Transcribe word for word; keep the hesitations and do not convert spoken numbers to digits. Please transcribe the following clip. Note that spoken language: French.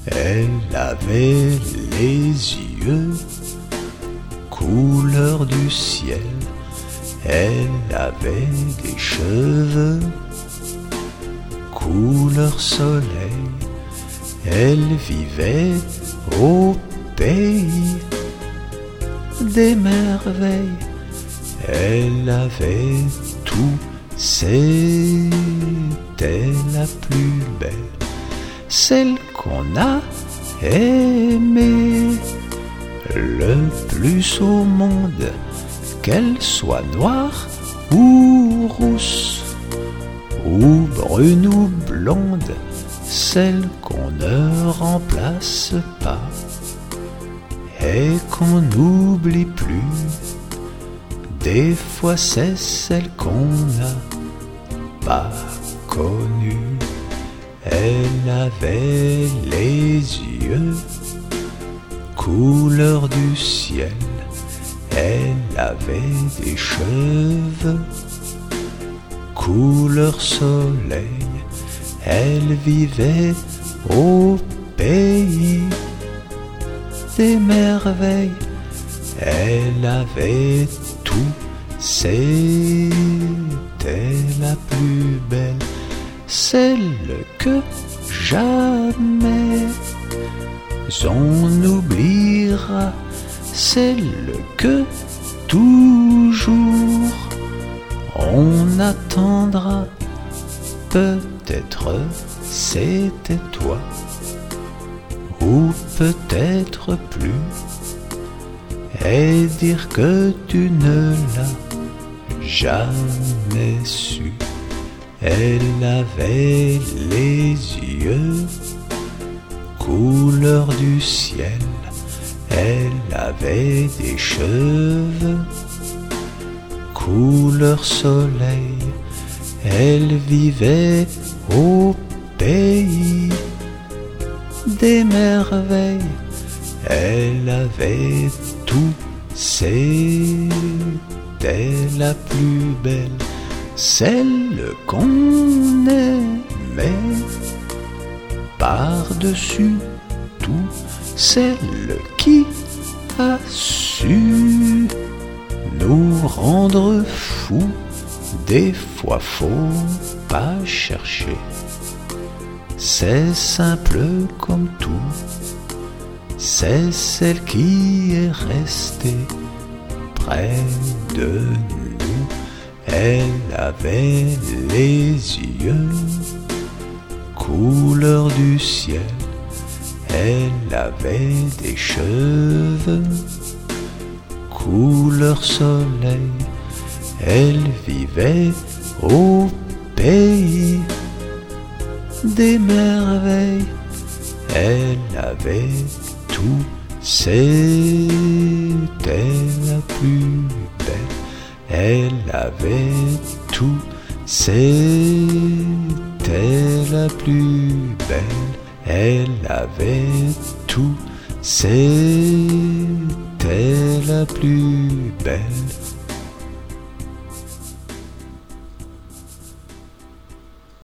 Elle avait les yeux couleur du ciel, elle avait des cheveux couleur soleil, elle vivait au pays des merveilles, elle avait tout, c'était la plus belle, celle qu'on a aimée le plus au monde, qu'elle soit noire ou rousse, ou brune ou blonde, celle qu'on ne remplace pas et qu'on n'oublie plus. Des fois c'est celle qu'on n'a pas connue. Elle avait les yeux couleur du ciel, elle avait des cheveux couleur soleil, elle vivait au pays des merveilles, elle avait tout, c'était la plus belle, celle que jamais on oubliera, celle que toujours on attendra. Peut-être c'était toi, ou peut-être plus, et dire que tu ne l'as jamais su. Elle avait les yeux couleur du ciel, elle avait des cheveux couleur soleil, elle vivait au pays des merveilles, elle avait tout, c'était la plus belle, celle qu'on aimait par-dessus tout, celle qui a su nous rendre fous. Des fois faut pas chercher, c'est simple comme tout, c'est celle qui est restée près de nous. Elle avait les yeux couleur du ciel, elle avait des cheveux couleur soleil, elle vivait au pays des merveilles, elle avait tout, c'était la plus belle, elle avait tout, c'était la plus belle, elle avait tout, c'était la plus belle.